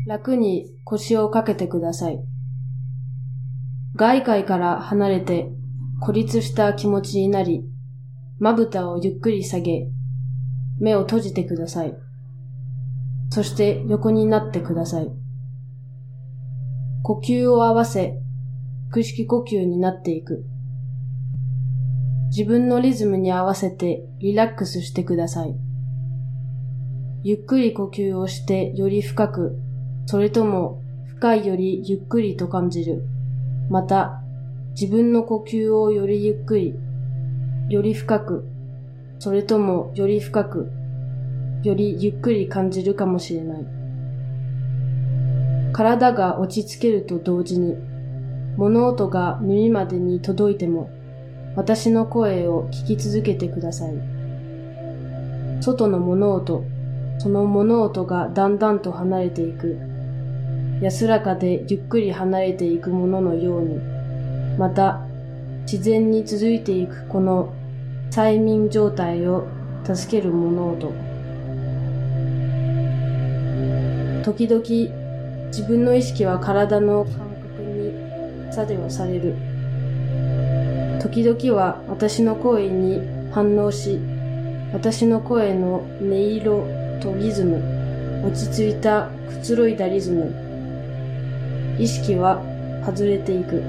楽に腰をかけてください。外界から離れて孤立した気持ちになり、まぶたをゆっくり下げ、目を閉じてください。そして横になってください。呼吸を合わせ、腹式呼吸になっていく。自分のリズムに合わせてリラックスしてください。ゆっくり呼吸をしてより深く、それとも深いよりゆっくりと感じる。また、自分の呼吸をよりゆっくり、より深く、それともより深く、よりゆっくり感じるかもしれない。体が落ち着けると同時に、物音が耳までに届いても、私の声を聞き続けてください。外の物音、その物音がだんだんと離れていく。安らかでゆっくり離れていくもののように、また自然に続いていくこの催眠状態を助ける物音。時々自分の意識は体の感覚に作用される。時々は私の声に反応し、私の声の音色とリズム、落ち着いたくつろいだリズム、意識は外れていく。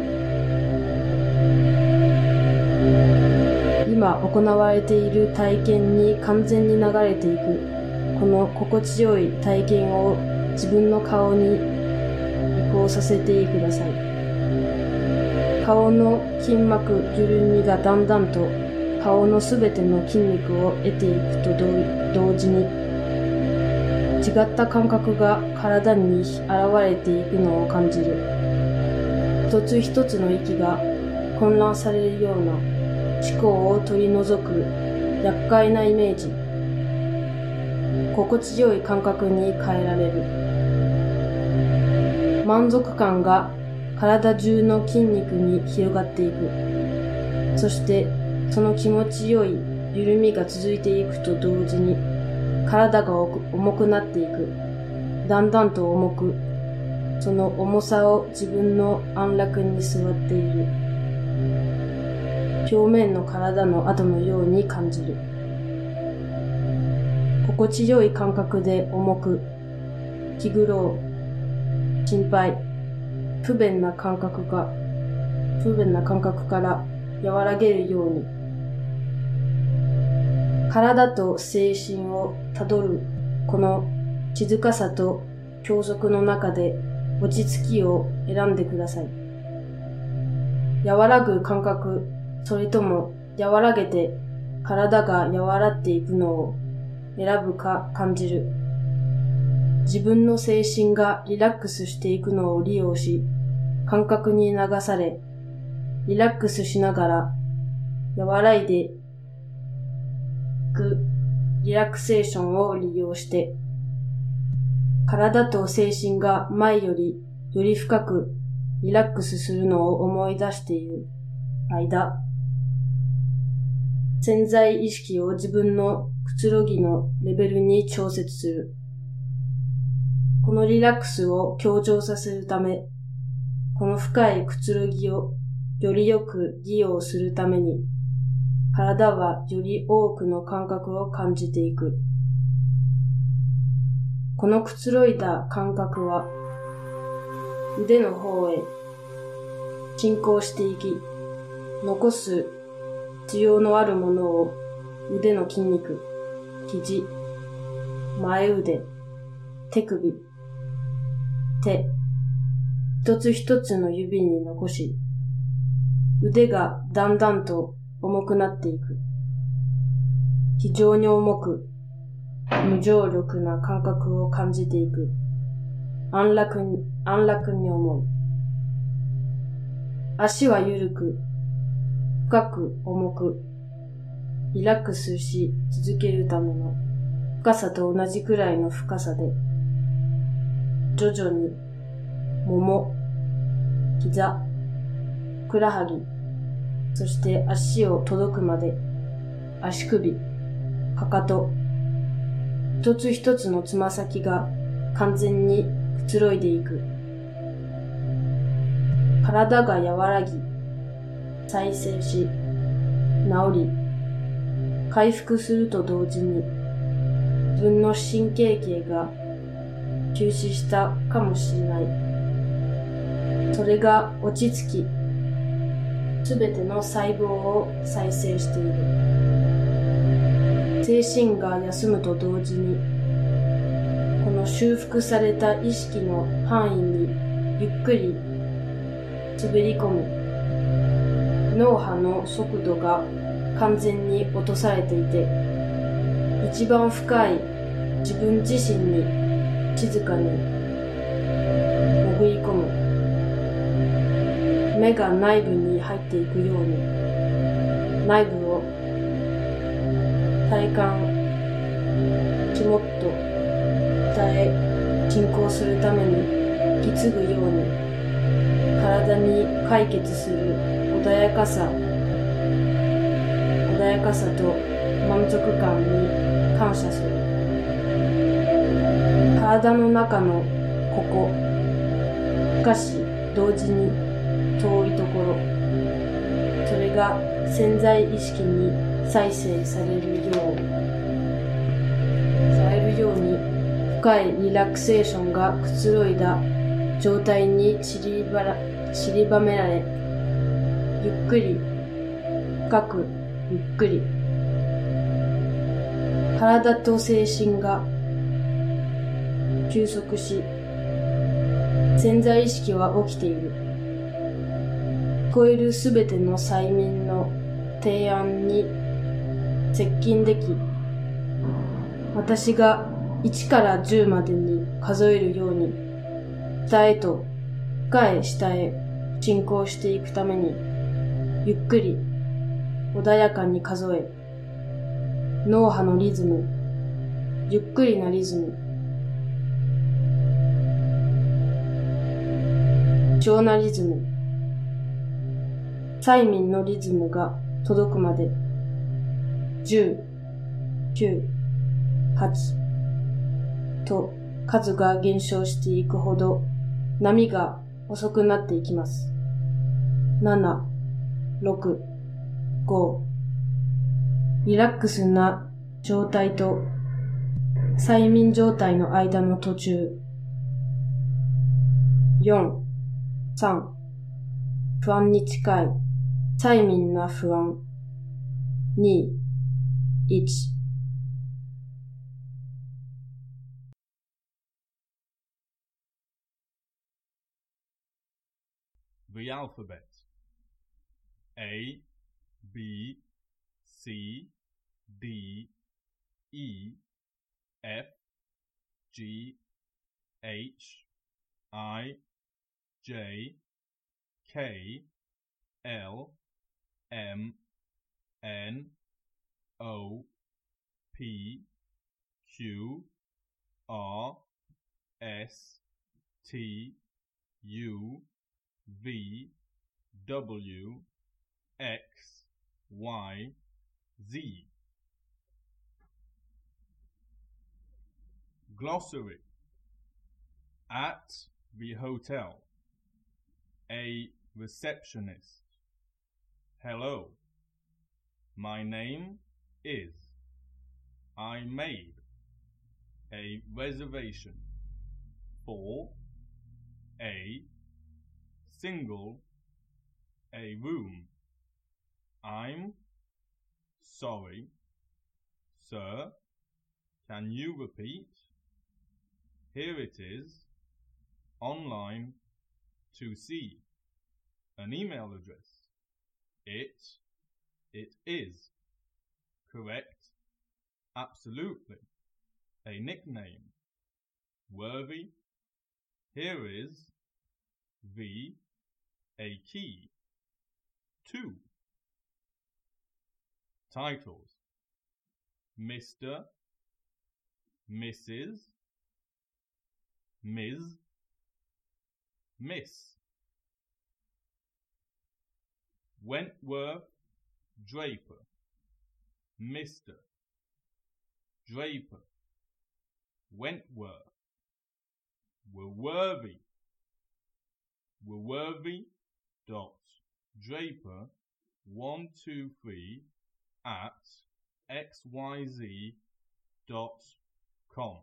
今行われている体験に完全に流れていく。この心地よい体験を自分の顔に移行させてください。顔の筋膜緩みがだんだんと顔のすべての筋肉を得ていくと同時に、違った感覚が体に現れていくのを感じる。一つ一つの息が混乱されるような思考を取り除く厄介なイメージ。心地よい感覚に変えられる。満足感が体中の筋肉に広がっていく。そしてその気持ちよい緩みが続いていくと同時に、体が重くなっていく。だんだんと重く、その重さを自分の安楽に座っている。表面の体の跡のように感じる。心地よい感覚で重く、気苦労、心配、不便な感覚から和らげるように、体と精神をたどるこの静かさと教則の中で落ち着きを選んでください。和らぐ感覚、それとも和らげて体が和らっていくのを選ぶか感じる。自分の精神がリラックスしていくのを利用し、感覚に流され、リラックスしながら和らいでいくリラクセーションを利用して、体と精神が前よりより深くリラックスするのを思い出している間、潜在意識を自分のくつろぎのレベルに調節する。このリラックスを強調させるため、この深いくつろぎをよりよく利用するために、体はより多くの感覚を感じていく。このくつろいだ感覚は、腕の方へ進行していき、残す必要のあるものを腕の筋肉、肘、前腕、手首、手、一つ一つの指に残し、腕がだんだんと重くなっていく。非常に重く、無重力な感覚を感じていく。安楽に思う。足は緩く、深く重く、リラックスし続けるための深さと同じくらいの深さで、徐々に、もも、膝、ふくらはぎ、そして足を届くまで、足首、かかと、一つ一つのつま先が完全にくつろいでいく。体が和らぎ、再生し、治り、回復すると同時に、自分の神経系が休止したかもしれない。それが落ち着き、すべての細胞を再生している。精神が休むと同時に、この修復された意識の範囲にゆっくり滑り込み、脳波の速度が完全に落とされていて、一番深い自分自身に静かに潜り込む。目が内部に入っていくように、内部を体感、肝っと鍛え進行するために引き継ぐように、体に解決する穏やかさと満足感に感謝する。体の中のここ、しかし同時に遠いところ、それが潜在意識に再生されるように深いリラクセーションがくつろいだ状態に散りばめられ、ゆっくり、深く、ゆっくり、体と精神が休息し、潜在意識は起きている。聞こえるすべての催眠の提案に接近でき、私が1から10までに数えるように、下へと深い下へ進行していくために、ゆっくり穏やかに数え、脳波のリズム、ゆっくりなリズム、超なリズム、催眠のリズムが届くまで、10、9、8と数が減少していくほど波が遅くなっていきます。7、6、5、リラックスな状態と催眠状態の間の途中。4、3、不安に近い催眠な不安。2、1。 The alphabet. A, B, C, D, E, F, G, H, I, J, K, L, M, N, O, P, Q, R, S, T, U, V, W, X, Y, Z. Glossary. At the hotel. A receptionist. Hello. My name is. I made a reservation for a single a room. I'm sorry, sir. Can you repeat? Here it is. Online to see. An email address. It is. Correct. Absolutely. A nickname. Worthy. Here is. The. A key. 2. Titles. Mr. Mrs. Ms. Miss. Wentworth Draper. Mr. Draper. Wentworth. Woolworthy.draper123@xyz.com.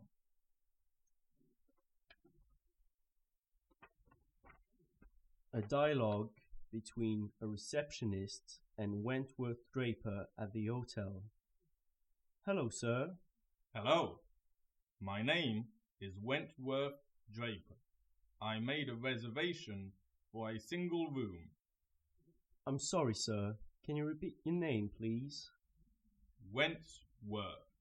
A dialogue between a receptionist and Wentworth Draper at the hotel. Hello, sir. Hello. My name is Wentworth Draper. I made a reservation for a single room. I'm sorry, sir. Can you repeat your name, please? Wentworth.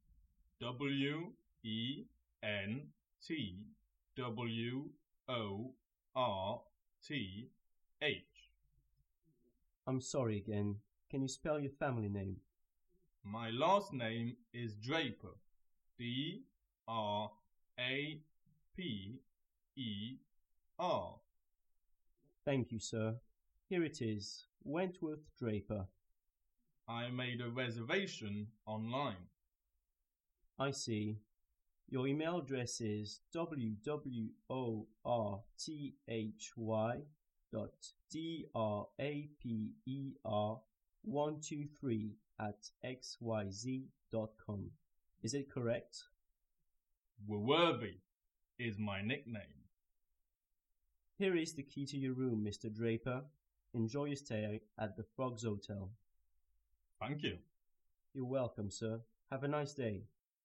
WENTWORTH. I'm sorry again. Can you spell your family name? My last name is Draper. DRAPER. Thank you, sir. Here it is. Wentworth Draper. I made a reservation online. I see. Your email address is www.draper123@xyz.com. Is it correct? Woolworthy is my nickname. Here is the key to your room, Mr. Draper. Enjoy your stay at the Frogs Hotel. Thank you. You're welcome, sir. Have a nice day.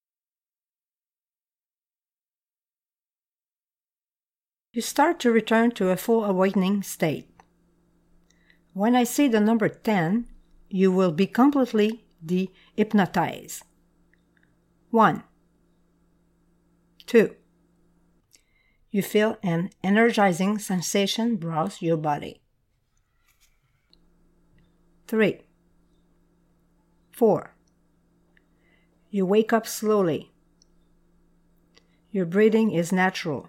You start to return to a full awakening state. When I say the number 10, you will be completely de-hypnotized. 1, 2. You feel an energizing sensation browse your body. 3, 4. You wake up slowly. Your breathing is natural.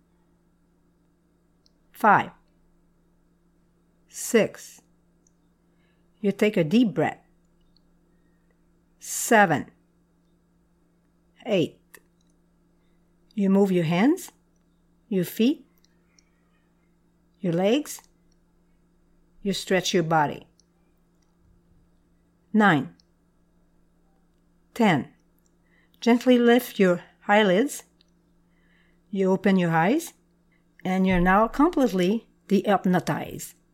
5, 6. You take a deep breath. 7, 8. You move your hands, your feet, your legs. You stretch your body. 9, 10. Gently lift your eyelids. You open your eyes, and you're now completely de-hypnotized.